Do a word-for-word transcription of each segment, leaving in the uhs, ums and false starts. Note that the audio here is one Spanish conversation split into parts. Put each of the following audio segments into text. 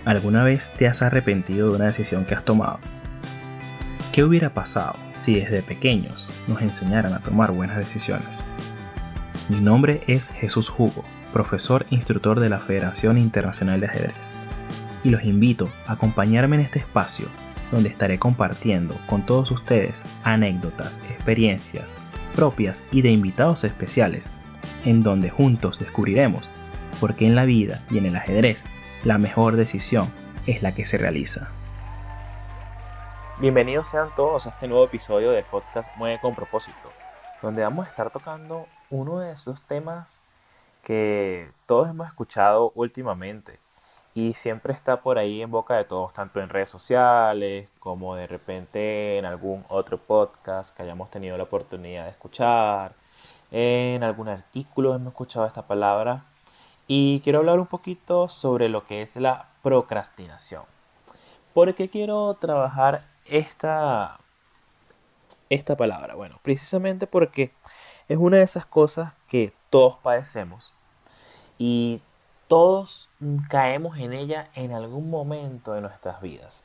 ¿Alguna vez te has arrepentido de una decisión que has tomado? ¿Qué hubiera pasado si desde pequeños nos enseñaran a tomar buenas decisiones? Mi nombre es Jesús Hugo, profesor instructor de la Federación Internacional de Ajedrez, y los invito a acompañarme en este espacio donde estaré compartiendo con todos ustedes anécdotas, experiencias propias y de invitados especiales, en donde juntos descubriremos por qué en la vida y en el ajedrez la mejor decisión es la que se realiza. Bienvenidos sean todos a este nuevo episodio del podcast Mueve con Propósito, donde vamos a estar tocando uno de esos temas que todos hemos escuchado últimamente y siempre está por ahí en boca de todos, tanto en redes sociales como de repente en algún otro podcast que hayamos tenido la oportunidad de escuchar, en algún artículo hemos escuchado esta palabra. Y quiero hablar un poquito sobre lo que es la procrastinación. ¿Por qué quiero trabajar esta, esta palabra? Bueno, precisamente porque es una de esas cosas que todos padecemos y todos caemos en ella en algún momento de nuestras vidas.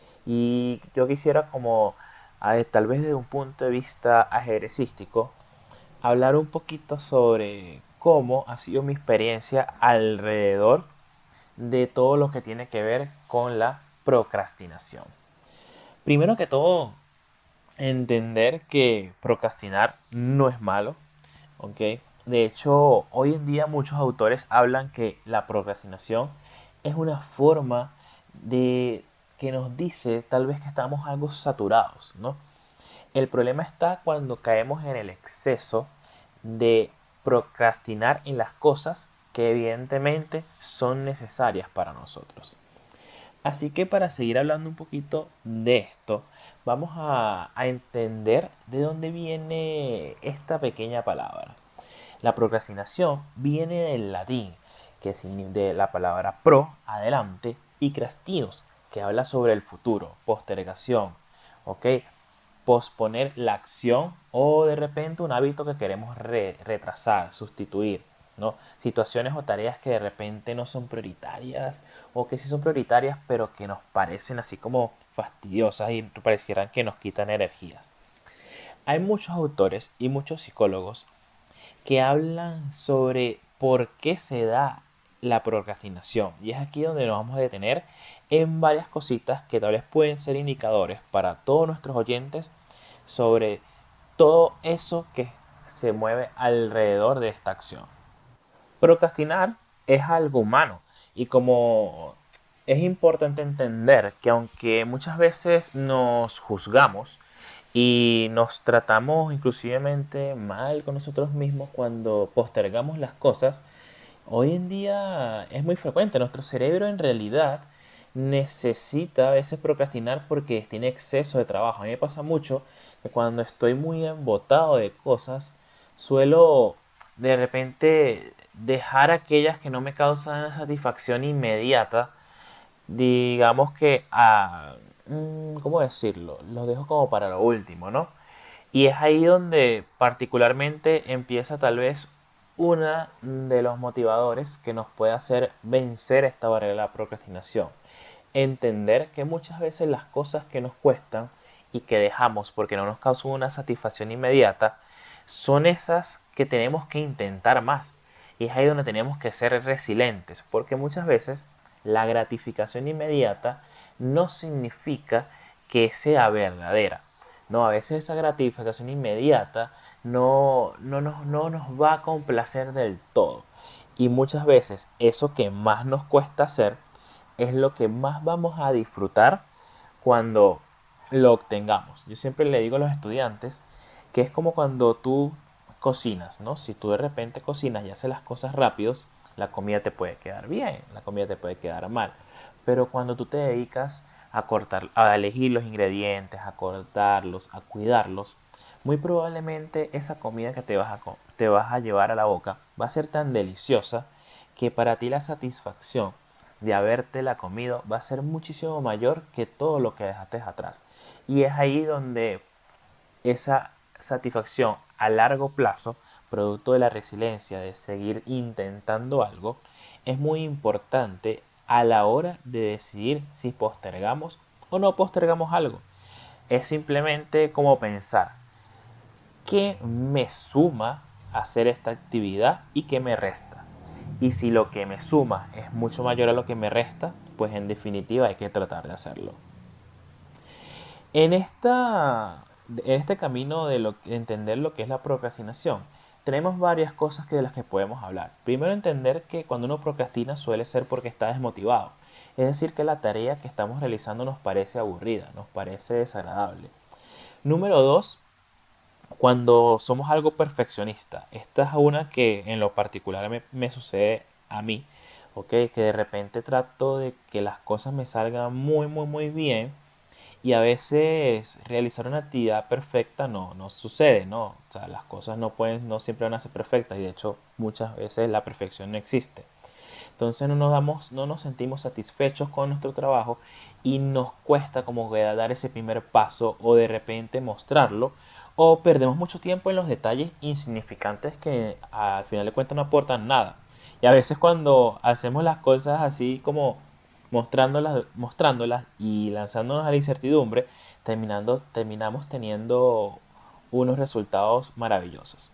Y yo quisiera como, a ver, tal vez desde un punto de vista ajedrecístico, hablar un poquito sobre cómo ha sido mi experiencia alrededor de todo lo que tiene que ver con la procrastinación. Primero que todo, entender que procrastinar no es malo, ¿ok? De hecho, hoy en día muchos autores hablan que la procrastinación es una forma de que nos dice tal vez que estamos algo saturados, ¿no? El problema está cuando caemos en el exceso de procrastinar en las cosas que evidentemente son necesarias para nosotros. Así que para seguir hablando un poquito de esto, vamos a, a entender de dónde viene esta pequeña palabra. La procrastinación viene del latín, que es de la palabra pro, adelante, y crastinos, que habla sobre el futuro, postergación, ¿ok? Posponer la acción o de repente un hábito que queremos re retrasar, sustituir, ¿no? Situaciones o tareas que de repente no son prioritarias o que sí son prioritarias pero que nos parecen así como fastidiosas y parecieran que nos quitan energías. Hay muchos autores y muchos psicólogos que hablan sobre por qué se da la procrastinación y es aquí donde nos vamos a detener en varias cositas que tal vez pueden ser indicadores para todos nuestros oyentes sobre todo eso que se mueve alrededor de esta acción. Procrastinar es algo humano y como es importante entender que aunque muchas veces nos juzgamos y nos tratamos inclusivemente mal con nosotros mismos cuando postergamos las cosas, hoy en día es muy frecuente. Nuestro cerebro en realidad necesita a veces procrastinar porque tiene exceso de trabajo. A mí me pasa mucho que cuando estoy muy embotado de cosas, suelo de repente dejar aquellas que no me causan una satisfacción inmediata, digamos que a, ¿cómo decirlo? Los dejo como para lo último, ¿no? Y es ahí donde particularmente empieza tal vez una de los motivadores que nos puede hacer vencer esta barrera de la procrastinación. Entender que muchas veces las cosas que nos cuestan y que dejamos porque no nos causan una satisfacción inmediata son esas que tenemos que intentar más. Y es ahí donde tenemos que ser resilientes, porque muchas veces la gratificación inmediata no significa que sea verdadera. No, a veces esa gratificación inmediata no, no, nos, no nos va a complacer del todo. Y muchas veces eso que más nos cuesta hacer es lo que más vamos a disfrutar cuando lo obtengamos. Yo siempre le digo a los estudiantes que es como cuando tú cocinas, ¿no? Si tú de repente cocinas y haces las cosas rápidos, la comida te puede quedar bien, la comida te puede quedar mal. Pero cuando tú te dedicas a cortar, a elegir los ingredientes, a cortarlos, a cuidarlos, muy probablemente esa comida que te vas a, te vas a llevar a la boca va a ser tan deliciosa que para ti la satisfacción de habértela comido va a ser muchísimo mayor que todo lo que dejaste atrás. Y es ahí donde esa satisfacción a largo plazo, producto de la resiliencia de seguir intentando algo, es muy importante a la hora de decidir si postergamos o no postergamos algo. Es simplemente como pensar qué me suma hacer esta actividad y qué me resta. Y si lo que me suma es mucho mayor a lo que me resta, pues en definitiva hay que tratar de hacerlo. En, esta, en este camino de, lo, de entender lo que es la procrastinación, tenemos varias cosas que de las que podemos hablar. Primero, entender que cuando uno procrastina suele ser porque está desmotivado. Es decir, que la tarea que estamos realizando nos parece aburrida, nos parece desagradable. Número dos, cuando somos algo perfeccionista. Esta es una que en lo particular me, me sucede a mí, ¿ok? Que de repente trato de que las cosas me salgan muy, muy, muy bien y a veces realizar una actividad perfecta no, no sucede, ¿no? O sea, las cosas no pueden, no siempre van a ser perfectas y de hecho muchas veces la perfección no existe. Entonces no nos damos, no nos sentimos satisfechos con nuestro trabajo y nos cuesta como que dar ese primer paso o de repente mostrarlo o perdemos mucho tiempo en los detalles insignificantes que al final de cuentas no aportan nada. Y a veces cuando hacemos las cosas así como mostrándolas, mostrándolas y lanzándonos a la incertidumbre, terminando, terminamos teniendo unos resultados maravillosos.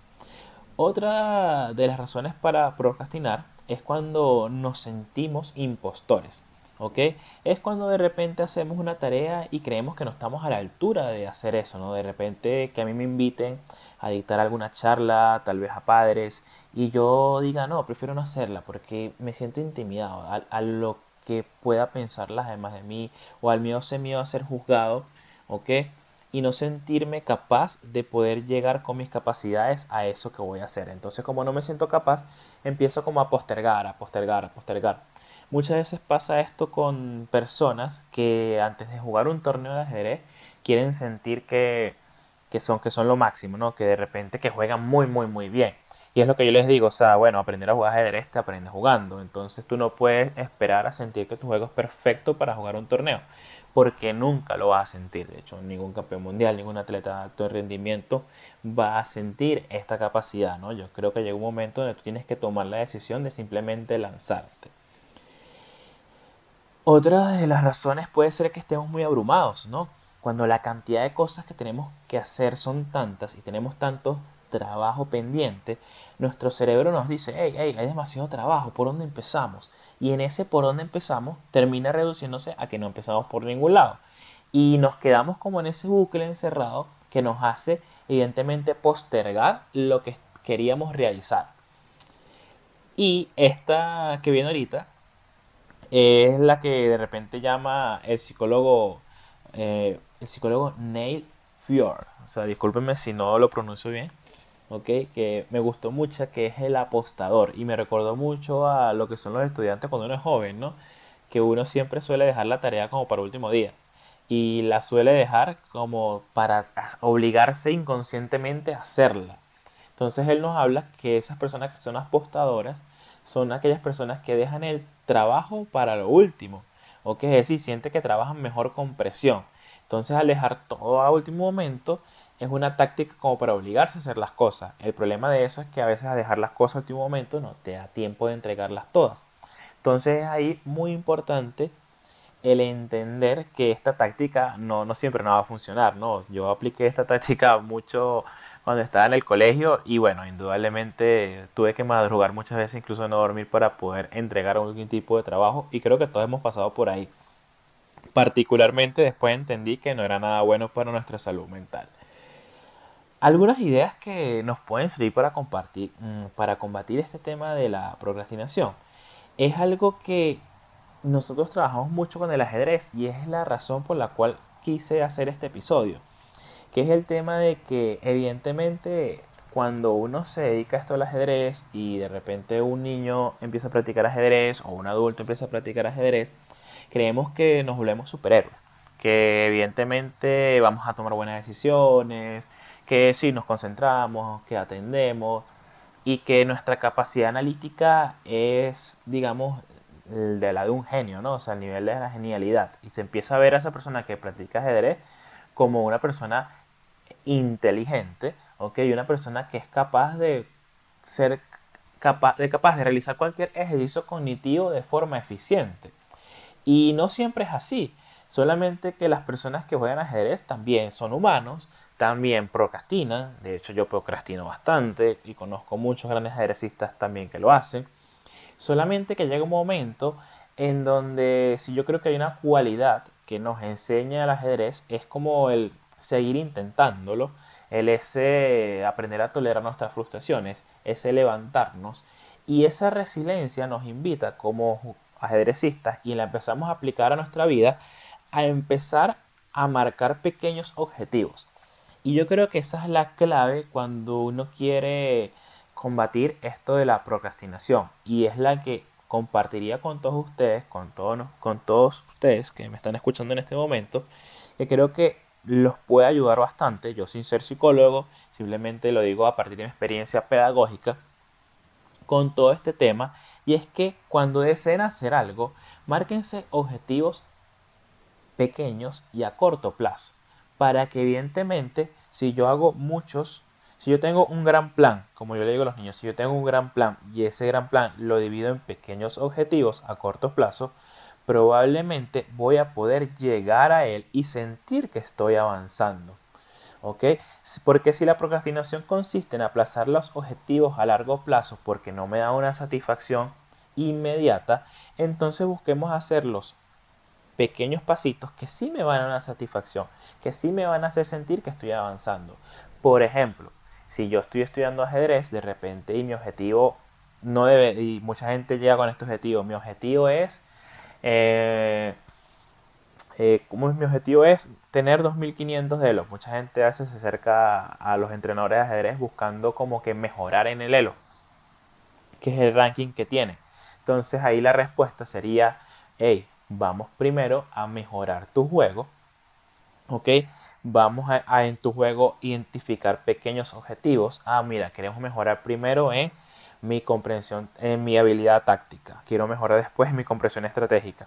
Otra de las razones para procrastinar es cuando nos sentimos impostores, ¿ok? Es cuando de repente hacemos una tarea y creemos que no estamos a la altura de hacer eso, ¿no? De repente que a mí me inviten a dictar alguna charla, tal vez a padres, y yo diga, no, prefiero no hacerla porque me siento intimidado a, a lo que pueda pensar las demás de mí o al miedo, ese miedo a ser juzgado, ¿ok? Y no sentirme capaz de poder llegar con mis capacidades a eso que voy a hacer. Entonces, como no me siento capaz, empiezo como a postergar, a postergar, a postergar. Muchas veces pasa esto con personas que antes de jugar un torneo de ajedrez quieren sentir que, que son, que son lo máximo, ¿no? Que de repente que juegan muy, muy, muy bien. Y es lo que yo les digo, o sea, bueno, aprender a jugar ajedrez te aprendes jugando. Entonces tú no puedes esperar a sentir que tu juego es perfecto para jugar un torneo, porque nunca lo vas a sentir. De hecho, ningún campeón mundial, ningún atleta de alto rendimiento va a sentir esta capacidad, ¿no? Yo creo que llega un momento donde tú tienes que tomar la decisión de simplemente lanzarte. Otra de las razones puede ser que estemos muy abrumados, ¿no? Cuando la cantidad de cosas que tenemos que hacer son tantas y tenemos tanto trabajo pendiente, nuestro cerebro nos dice, hey, hey, hay demasiado trabajo, ¿por dónde empezamos? Y en ese por dónde empezamos termina reduciéndose a que no empezamos por ningún lado. Y nos quedamos como en ese bucle encerrado que nos hace evidentemente postergar lo que queríamos realizar. Y esta que viene ahorita es la que de repente llama el psicólogo, eh, el psicólogo Neil Fjord. O sea, discúlpenme si no lo pronuncio bien, ¿ok? Que me gustó mucho, que es el apostador. Y me recordó mucho a lo que son los estudiantes cuando uno es joven, ¿no? Que uno siempre suele dejar la tarea como para último día. Y la suele dejar como para obligarse inconscientemente a hacerla. Entonces él nos habla que esas personas que son apostadoras son aquellas personas que dejan el trabajo para lo último, o que es decir, siente que trabajan mejor con presión. Entonces al dejar todo a último momento es una táctica como para obligarse a hacer las cosas. El problema de eso es que a veces al dejar las cosas a último momento no te da tiempo de entregarlas todas. Entonces es ahí muy importante el entender que esta táctica no, no siempre no va a funcionar, ¿no? Yo apliqué esta táctica mucho cuando estaba en el colegio y bueno, indudablemente tuve que madrugar muchas veces, incluso no dormir para poder entregar algún tipo de trabajo y creo que todos hemos pasado por ahí. Particularmente después entendí que no era nada bueno para nuestra salud mental. Algunas ideas que nos pueden servir para compartir, para combatir este tema de la procrastinación. Es algo que nosotros trabajamos mucho con el ajedrez y es la razón por la cual quise hacer este episodio, que es el tema de que evidentemente cuando uno se dedica a esto al ajedrez y de repente un niño empieza a practicar ajedrez o un adulto empieza a practicar ajedrez, creemos que nos volvemos superhéroes, que evidentemente vamos a tomar buenas decisiones, que si nos concentramos, que atendemos y que nuestra capacidad analítica es, digamos, de la de un genio, ¿no? O sea, el nivel de la genialidad. Y se empieza a ver a esa persona que practica ajedrez como una persona inteligente, ¿ok? Y una persona que es capaz de ser capaz de, capaz de realizar cualquier ejercicio cognitivo de forma eficiente. Y no siempre es así, solamente que las personas que juegan ajedrez también son humanos, también procrastinan. De hecho, yo procrastino bastante y conozco muchos grandes ajedrecistas también que lo hacen. Solamente que llega un momento en donde, si yo creo que hay una cualidad que nos enseña el ajedrez, es como el seguir intentándolo, el ese aprender a tolerar nuestras frustraciones, ese levantarnos, y esa resiliencia nos invita como ajedrecistas, y la empezamos a aplicar a nuestra vida, a empezar a marcar pequeños objetivos. Y yo creo que esa es la clave cuando uno quiere combatir esto de la procrastinación, y es la que compartiría con todos ustedes, con todos, con todos ustedes que me están escuchando en este momento, que creo que los puede ayudar bastante. Yo, sin ser psicólogo, simplemente lo digo a partir de mi experiencia pedagógica con todo este tema, y es que cuando deseen hacer algo, márquense objetivos pequeños y a corto plazo, para que evidentemente, si yo hago muchos, si yo tengo un gran plan, como yo le digo a los niños, si yo tengo un gran plan y ese gran plan lo divido en pequeños objetivos a corto plazo, probablemente voy a poder llegar a él y sentir que estoy avanzando. ¿Ok? Porque si la procrastinación consiste en aplazar los objetivos a largo plazo porque no me da una satisfacción inmediata, entonces busquemos hacerlos pequeños pasitos que sí me van a dar una satisfacción, que sí me van a hacer sentir que estoy avanzando. Por ejemplo, si yo estoy estudiando ajedrez de repente y mi objetivo no debe, y mucha gente llega con este objetivo, mi objetivo es, eh, eh, ¿cómo es mi objetivo? Es tener dos mil quinientos de elo. Mucha gente a veces se acerca a los entrenadores de ajedrez buscando como que mejorar en el elo, que es el ranking que tiene. Entonces ahí la respuesta sería, hey, vamos primero a mejorar tu juego, ¿ok? Vamos a, a en tu juego identificar pequeños objetivos. Ah, mira, queremos mejorar primero en mi comprensión, en mi habilidad táctica. Quiero mejorar después en mi comprensión estratégica.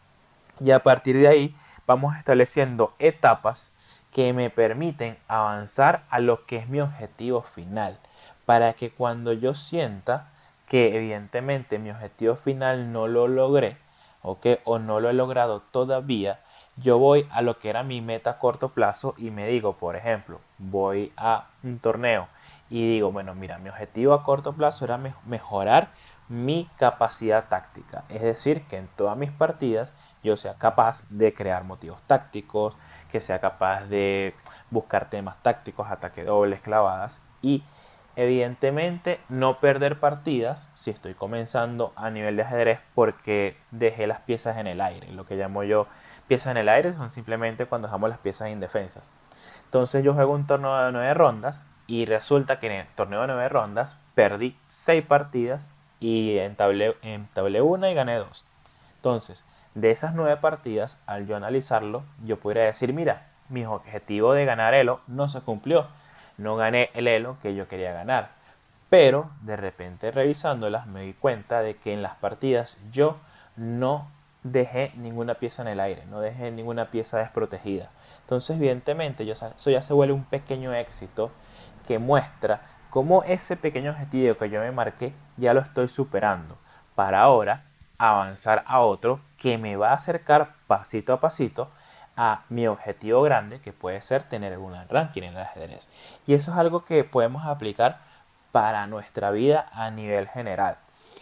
Y a partir de ahí vamos estableciendo etapas que me permiten avanzar a lo que es mi objetivo final. Para que cuando yo sienta que evidentemente mi objetivo final no lo logré, ¿okay? O no lo he logrado todavía, yo voy a lo que era mi meta a corto plazo y me digo, por ejemplo, voy a un torneo y digo, bueno, mira, mi objetivo a corto plazo era me mejorar mi capacidad táctica. Es decir, que en todas mis partidas yo sea capaz de crear motivos tácticos, que sea capaz de buscar temas tácticos, ataque dobles, clavadas, y evidentemente no perder partidas si estoy comenzando a nivel de ajedrez porque dejé las piezas en el aire. Lo que llamo yo piezas en el aire son simplemente cuando dejamos las piezas indefensas. Entonces yo juego un torneo de nueve rondas y resulta que en el torneo de nueve rondas perdí seis partidas y entablé, entablé una y gané dos. Entonces, de esas nueve partidas, al yo analizarlo, yo podría decir, mira, mi objetivo de ganar elo no se cumplió. No gané el elo que yo quería ganar. Pero, de repente revisándolas, me di cuenta de que en las partidas yo no dejé ninguna pieza en el aire, no dejé ninguna pieza desprotegida. Entonces, evidentemente, yo, eso ya se vuelve un pequeño éxito que muestra cómo ese pequeño objetivo que yo me marqué ya lo estoy superando. Para ahora avanzar a otro que me va a acercar pasito a pasito a mi objetivo grande, que puede ser tener un ranking en el ajedrez. Y eso es algo que podemos aplicar para nuestra vida a nivel general.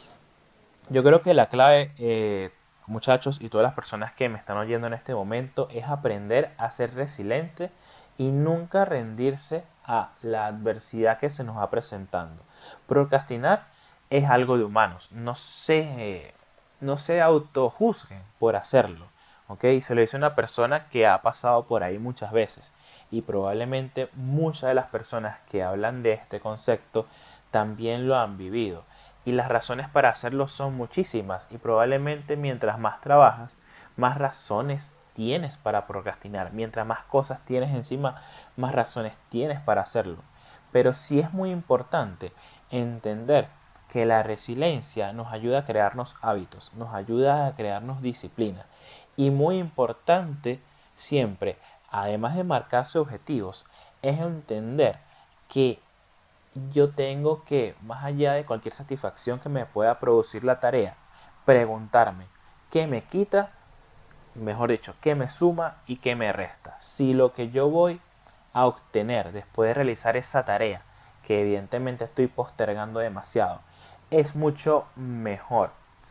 Yo creo que la clave, eh, muchachos y todas las personas que me están oyendo en este momento, es aprender a ser resiliente y nunca rendirse a la adversidad que se nos va presentando. Procrastinar es algo de humanos, no se, no se autojuzguen por hacerlo, ¿ok? Se lo dice una persona que ha pasado por ahí muchas veces, y probablemente muchas de las personas que hablan de este concepto también lo han vivido, y las razones para hacerlo son muchísimas, y probablemente mientras más trabajas, más razones tienes para procrastinar. Mientras más cosas tienes encima, más razones tienes para hacerlo. Pero sí es muy importante entender que la resiliencia nos ayuda a crearnos hábitos, nos ayuda a crearnos disciplina. Y muy importante siempre, además de marcarse objetivos, es entender que yo tengo que, más allá de cualquier satisfacción que me pueda producir la tarea, preguntarme, ¿qué me quita mejor dicho, qué me suma y qué me resta. Si lo que yo voy a obtener después de realizar esa tarea, que evidentemente estoy postergando demasiado, es mucho mejor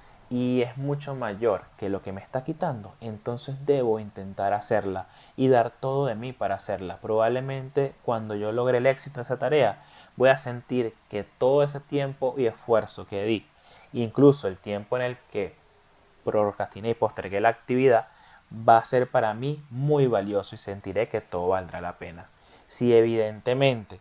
y es mucho mayor que lo que me está quitando, entonces debo intentar hacerla y dar todo de mí para hacerla. Probablemente cuando yo logre el éxito de esa tarea, voy a sentir que todo ese tiempo y esfuerzo que di, incluso el tiempo en el que procrastiné y postergué la actividad, va a ser para mí muy valioso y sentiré que todo valdrá la pena. Si evidentemente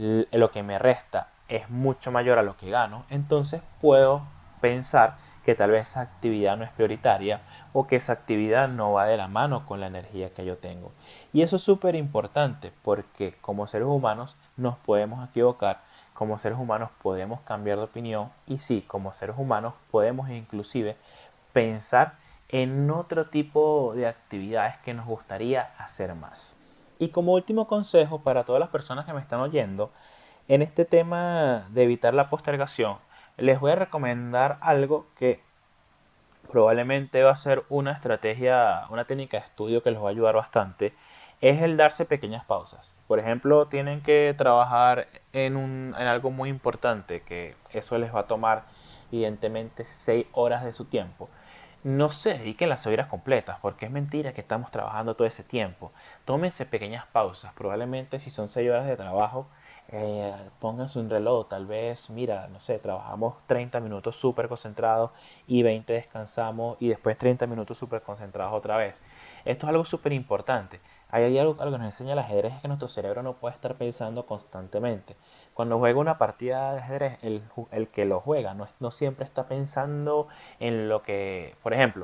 lo que me resta es mucho mayor a lo que gano, entonces puedo pensar que tal vez esa actividad no es prioritaria o que esa actividad no va de la mano con la energía que yo tengo. Y eso es súper importante porque como seres humanos nos podemos equivocar, como seres humanos podemos cambiar de opinión y sí, como seres humanos podemos inclusive pensar en otro tipo de actividades que nos gustaría hacer más. Y como último consejo para todas las personas que me están oyendo, en este tema de evitar la postergación, les voy a recomendar algo que probablemente va a ser una estrategia, una técnica de estudio que les va a ayudar bastante, es el darse pequeñas pausas. Por ejemplo, tienen que trabajar en, un, en algo muy importante, que eso les va a tomar evidentemente seis horas de su tiempo. No se dediquen las seis horas completas, porque es mentira que estamos trabajando todo ese tiempo. Tómense pequeñas pausas. Probablemente si son seis horas de trabajo, eh, pónganse un reloj. Tal vez, mira, no sé, trabajamos treinta minutos súper concentrados y veinte descansamos y después treinta minutos súper concentrados otra vez. Esto es algo súper importante. Hay algo, algo que nos enseña el ajedrez, es que nuestro cerebro no puede estar pensando constantemente. Cuando juega una partida de ajedrez, el, el que lo juega no, no siempre está pensando en lo que, por ejemplo,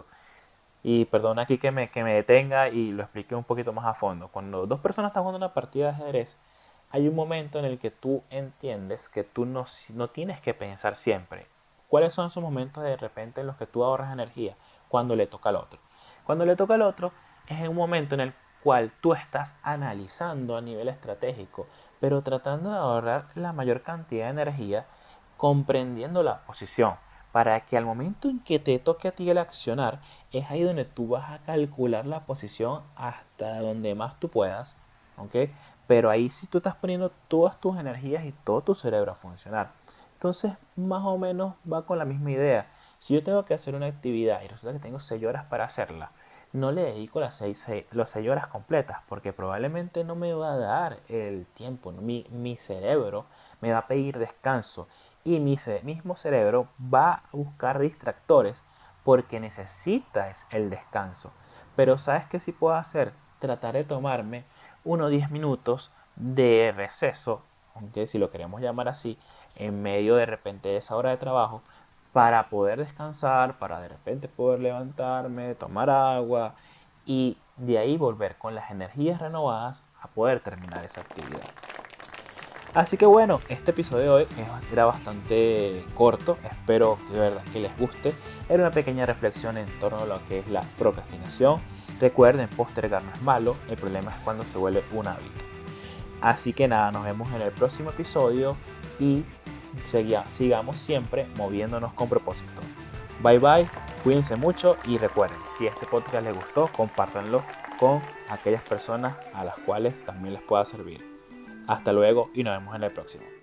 y perdona aquí que me, que me detenga y lo explique un poquito más a fondo. Cuando dos personas están jugando una partida de ajedrez, hay un momento en el que tú entiendes que tú no, no tienes que pensar siempre. ¿Cuáles son esos momentos de repente en los que tú ahorras energía? Cuando le toca al otro. Cuando le toca al otro es en un momento en el cual tú estás analizando a nivel estratégico, pero tratando de ahorrar la mayor cantidad de energía, comprendiendo la posición, para que al momento en que te toque a ti el accionar, es ahí donde tú vas a calcular la posición hasta donde más tú puedas, ¿ok? Pero ahí sí tú estás poniendo todas tus energías y todo tu cerebro a funcionar. Entonces, más o menos va con la misma idea. Si yo tengo que hacer una actividad y resulta que tengo seis horas para hacerla, no le dedico las seis, seis, las seis horas completas porque probablemente no me va a dar el tiempo. Mi, mi cerebro me va a pedir descanso y mi mismo cerebro va a buscar distractores porque necesita el descanso. Pero ¿sabes qué sí puedo hacer? Tratar de tomarme unos diez minutos de receso, aunque si lo queremos llamar así, en medio de repente de esa hora de trabajo, para poder descansar, para de repente poder levantarme, tomar agua y de ahí volver con las energías renovadas a poder terminar esa actividad. Así que bueno, este episodio de hoy era bastante corto, espero de verdad que les guste. Era una pequeña reflexión en torno a lo que es la procrastinación. Recuerden, postergar no es malo, el problema es cuando se vuelve un hábito. Así que nada, nos vemos en el próximo episodio y sigamos siempre moviéndonos con propósito. Bye bye, cuídense mucho y recuerden, si este podcast les gustó, compártanlo con aquellas personas a las cuales también les pueda servir. Hasta luego y nos vemos en el próximo.